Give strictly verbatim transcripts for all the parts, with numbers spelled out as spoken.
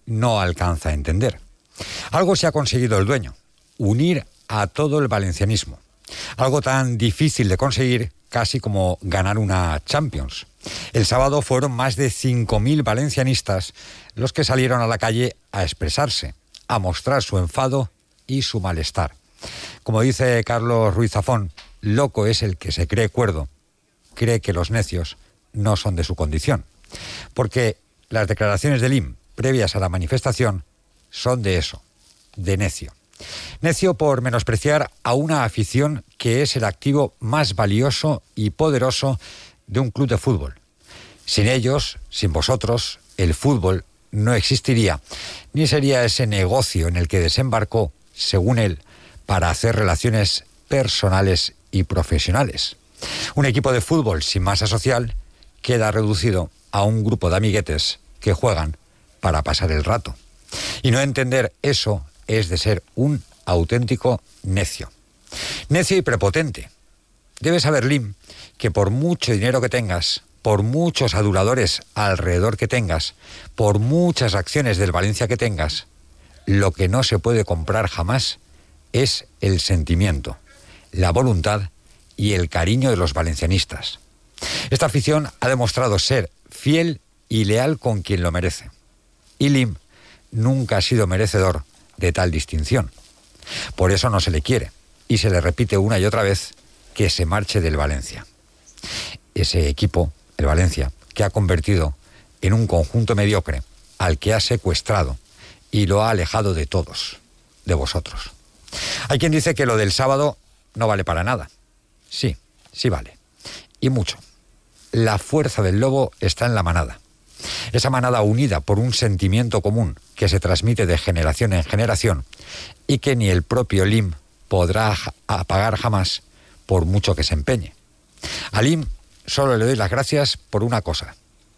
no alcanza a entender. Algo se ha conseguido el dueño: unir a todo el valencianismo. Algo tan difícil de conseguir casi como ganar una Champions. El sábado fueron más de cinco mil valencianistas los que salieron a la calle a expresarse, a mostrar su enfado y su malestar. Como dice Carlos Ruiz Zafón, loco es el que se cree cuerdo, cree que los necios no son de su condición. Porque las declaraciones del I M previas a la manifestación son de eso, de necio. Necio por menospreciar a una afición que es el activo más valioso y poderoso de un club de fútbol. Sin ellos, sin vosotros, el fútbol no existiría, ni sería ese negocio en el que desembarcó, según él, para hacer relaciones personales y profesionales. Un equipo de fútbol sin masa social queda reducido a un grupo de amiguetes que juegan para pasar el rato. Y no entender eso es de ser un auténtico necio. Necio y prepotente. Debes saber, Lim, que por mucho dinero que tengas, por muchos aduladores alrededor que tengas, por muchas acciones del Valencia que tengas, lo que no se puede comprar jamás es el sentimiento, la voluntad y el cariño de los valencianistas. Esta afición ha demostrado ser fiel y leal con quien lo merece. Y Lim nunca ha sido merecedor de tal distinción. Por eso no se le quiere y se le repite una y otra vez que se marche del Valencia. Ese equipo, el Valencia, que ha convertido en un conjunto mediocre al que ha secuestrado y lo ha alejado de todos, de vosotros. Hay quien dice que lo del sábado no vale para nada. Sí, sí vale. Y mucho. La fuerza del lobo está en la manada. Esa manada unida por un sentimiento común que se transmite de generación en generación y que ni el propio Lim podrá apagar jamás por mucho que se empeñe. A Lim solo le doy las gracias por una cosa.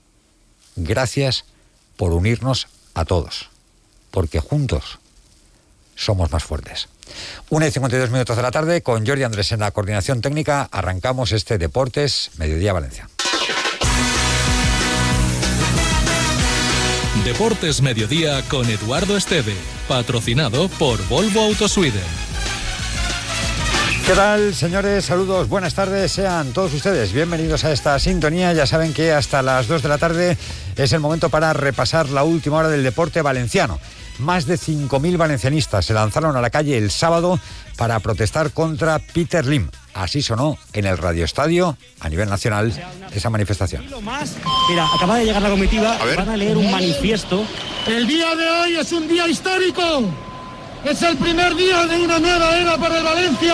Gracias por unirnos a todos, porque juntos somos más fuertes. una y cincuenta y dos minutos de la tarde, con Jordi Andrés en la coordinación técnica, arrancamos este Deportes Mediodía Valencia. Deportes Mediodía con Eduardo Esteve, patrocinado por Volvo Autosweden. ¿Qué tal, señores? Saludos, buenas tardes, sean todos ustedes bienvenidos a esta sintonía. Ya saben que hasta las dos de la tarde es el momento para repasar la última hora del deporte valenciano. Más de cinco mil valencianistas se lanzaron a la calle el sábado para protestar contra Peter Lim. Así sonó en el radioestadio a nivel nacional esa manifestación. Mira, acaba de llegar la comitiva, a van a leer un manifiesto. El día de hoy es un día histórico. Es el primer día de una nueva era para el Valencia.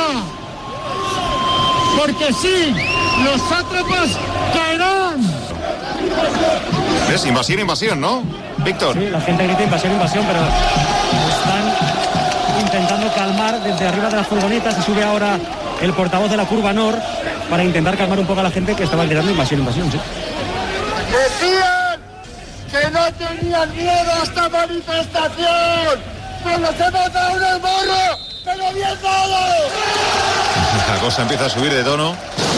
Porque sí, los sátrapas caerán. Es invasión, invasión, ¿no, Víctor? Sí, la gente grita invasión, invasión, pero están intentando calmar desde arriba de las furgonetas. Se sube ahora el portavoz de la Curva Nor para intentar calmar un poco a la gente que estaba gritando invasión, invasión, sí. Decían que no tenían miedo a esta manifestación, pero nos hemos dado en el morro, pero bien dado. La cosa empieza a subir de tono.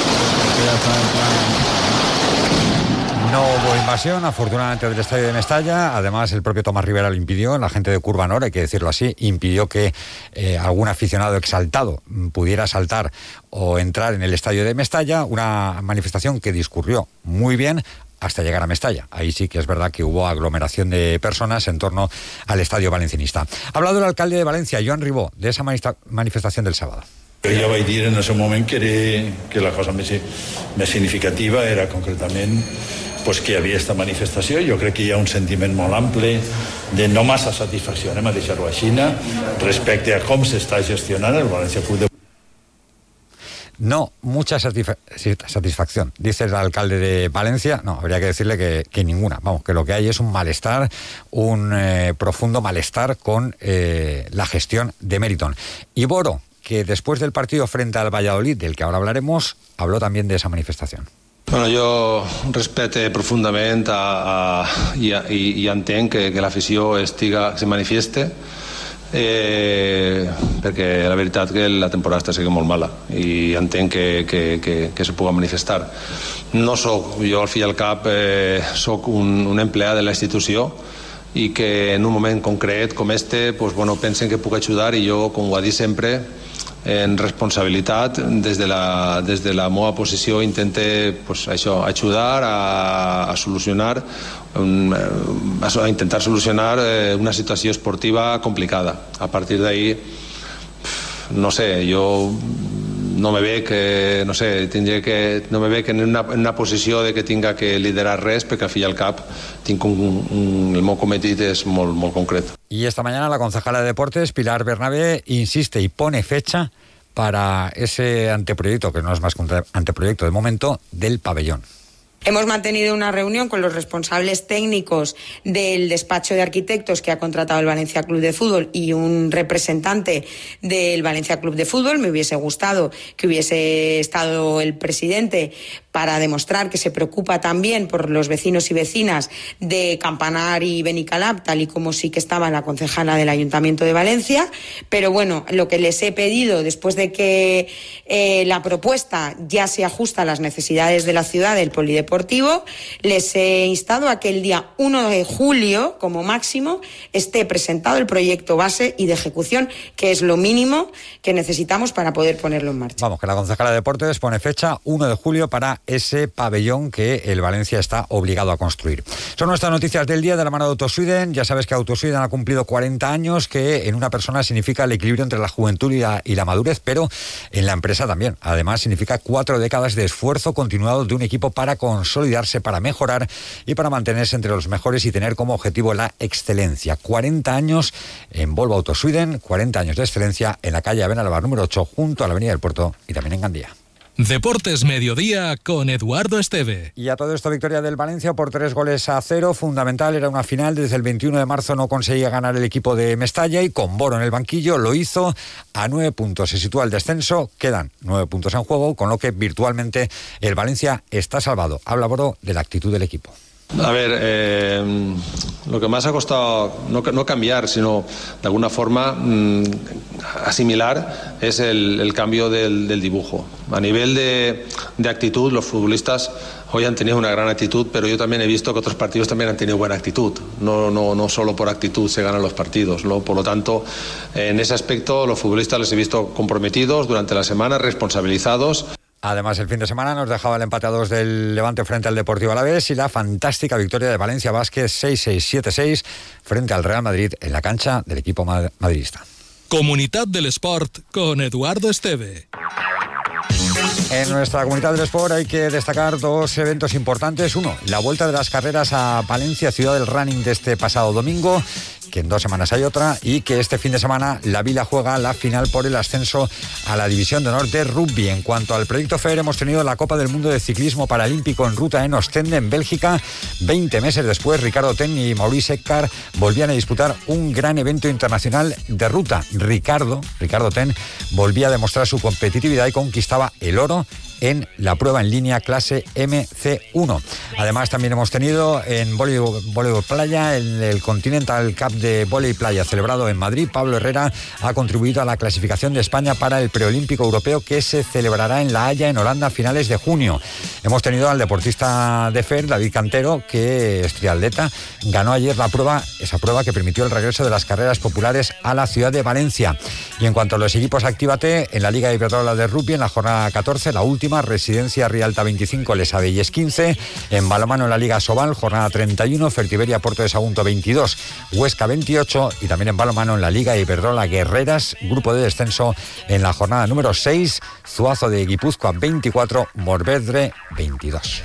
No hubo invasión, afortunadamente, del estadio de Mestalla. Además, el propio Tomás Rivera lo impidió. La gente de Curva Nor, hay que decirlo así, impidió que eh, algún aficionado exaltado pudiera saltar o entrar en el estadio de Mestalla. Una manifestación que discurrió muy bien hasta llegar a Mestalla. Ahí sí que es verdad que hubo aglomeración de personas en torno al estadio valencianista. Ha hablado el alcalde de Valencia, Joan Ribó, de esa manifestación del sábado. Ja vaig dir en ese moment que, era, que la cosa més, més significativa era concretament pues, que hi havia aquesta manifestació. Jo crec que hi ha un sentiment molt ample de no massa satisfacció, anem a deixar-ho així, respecte a com s'està gestionant el València Club de... No, mucha satisfa- satisfacción, dice el alcalde de Valencia. No, habría que decirle que, que ninguna. Vamos, que lo que hay es un malestar, un eh, profundo malestar con eh, la gestión de Meriton. Y Boro, que después del partido frente al Valladolid, del que ahora hablaremos, habló también de esa manifestación. Bueno, jo respecte profundament a, a, i, i, i entenc que, que l'afició estiga, se manifieste, eh, perquè la veritat que la temporada està sent molt mala i entenc que, que, que, que se pugui manifestar. No soc, jo al fi i al cap eh, soc un, un empleat de la institució i que en un moment concret com este pues, bueno, pensen que puc ajudar, i jo, com ho ha dit sempre, en responsabilitat, des de la, des de la meva posició intente pues, això, ajudar a, a solucionar un, a intentar solucionar una situació esportiva complicada. A partir d'ahí, no sé, jo no me veig que, no sé, que, no me veig en una, en una posició de que tinga que liderar res, perquè al fi i al cap tinc un, un, el meu cometit és molt, molt concret. Y esta mañana la concejala de Deportes, Pilar Bernabé, insiste y pone fecha para ese anteproyecto, que no es más que un anteproyecto de momento, del pabellón. Hemos mantenido una reunión con los responsables técnicos del despacho de arquitectos que ha contratado el Valencia Club de Fútbol y un representante del Valencia Club de Fútbol. Me hubiese gustado que hubiese estado el presidente para demostrar que se preocupa también por los vecinos y vecinas de Campanar y Benicalap, tal y como sí que estaba la concejala del Ayuntamiento de Valencia. Pero bueno, lo que les he pedido, después de que eh, la propuesta ya se ajusta a las necesidades de la ciudad, del polideportivo, les he instado a que el día uno de julio, como máximo, esté presentado el proyecto base y de ejecución, que es lo mínimo que necesitamos para poder ponerlo en marcha. Vamos, que la concejala de Deportes pone fecha uno de julio para ese pabellón que el Valencia está obligado a construir. Son nuestras noticias del día de la mano de Autosweden. Ya sabes que Autosweden ha cumplido cuarenta años, que en una persona significa el equilibrio entre la juventud y la, y la madurez, pero en la empresa también. Además, significa cuatro décadas de esfuerzo continuado de un equipo para consolidarse, para mejorar y para mantenerse entre los mejores y tener como objetivo la excelencia. cuarenta años en Volvo Autosweden, cuarenta años de excelencia en la calle Benalbar número ocho, junto a la Avenida del Puerto y también en Gandía. Deportes Mediodía con Eduardo Esteve. Y a todo esto, victoria del Valencia por tres goles a cero. Fundamental, era una final. Desde el veintiuno de marzo no conseguía ganar el equipo de Mestalla y con Boro en el banquillo lo hizo. A nueve puntos se sitúa el descenso. Quedan nueve puntos en juego, con lo que virtualmente el Valencia está salvado. Habla Boro de la actitud del equipo. A ver, eh, lo que más ha costado no, no cambiar, sino de alguna forma mmm, asimilar es el, el cambio del, del dibujo. A nivel de, de actitud, los futbolistas hoy han tenido una gran actitud, pero yo también he visto que otros partidos también han tenido buena actitud. No, no, no solo por actitud se ganan los partidos, ¿no? Por lo tanto, en ese aspecto los futbolistas les he visto comprometidos durante la semana, responsabilizados. Además, el fin de semana nos dejaba el empate a dos del Levante frente al Deportivo Alavés y la fantástica victoria de Valencia Basket seis seis siete seis frente al Real Madrid en la cancha del equipo madridista. Comunidad del Sport con Eduardo Esteve. En nuestra comunidad del Sport hay que destacar dos eventos importantes. Uno, la vuelta de las carreras a Valencia, ciudad del running, de este pasado domingo, que en dos semanas hay otra, y que este fin de semana la Vila juega la final por el ascenso a la División de Honor de Rugby. En cuanto al proyecto F E R, hemos tenido la Copa del Mundo de Ciclismo Paralímpico en ruta en Ostende, en Bélgica. veinte meses después, Ricardo Ten y Maurice Eckar volvían a disputar un gran evento internacional de ruta. Ricardo, Ricardo Ten volvía a demostrar su competitividad y conquistaba el oro en la prueba en línea clase M C uno. Además, también hemos tenido en voleibol, voleibol playa, en el Continental Cup de voleibol playa celebrado en Madrid. Pablo Herrera ha contribuido a la clasificación de España para el preolímpico europeo que se celebrará en La Haya, en Holanda, a finales de junio. Hemos tenido al deportista de F E R, David Cantero, que es triatleta, ganó ayer la prueba, esa prueba que permitió el regreso de las carreras populares a la ciudad de Valencia. Y en cuanto a los equipos, Actívate, en la Liga Iberdrola de Rugby, en la jornada catorce, la última, Residencia Rialta veinticinco, Les Abelles quince, en balonmano en la Liga Sobal, jornada treinta y uno, Fertiberia Puerto de Sagunto veintidós, Huesca veintiocho, y también en balonmano en la Liga Iberdrola Guerreras, grupo de descenso en la jornada número seis, Zuazo de Guipúzcoa veinticuatro, Morvedre veintidós.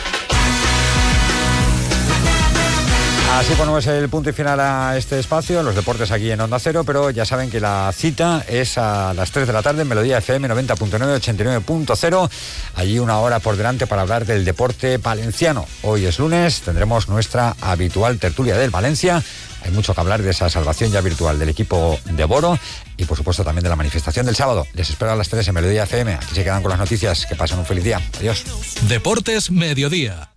Así ponemos el punto y final a este espacio, los deportes aquí en Onda Cero, pero ya saben que la cita es a las tres de la tarde en Melodía F M noventa punto nueve, ochenta y nueve punto cero. Allí una hora por delante para hablar del deporte valenciano. Hoy es lunes, tendremos nuestra habitual tertulia del Valencia. Hay mucho que hablar de esa salvación ya virtual del equipo de Boro y, por supuesto, también de la manifestación del sábado. Les espero a las tres en Melodía F M. Aquí se quedan con las noticias. Que pasen un feliz día. Adiós. Deportes Mediodía.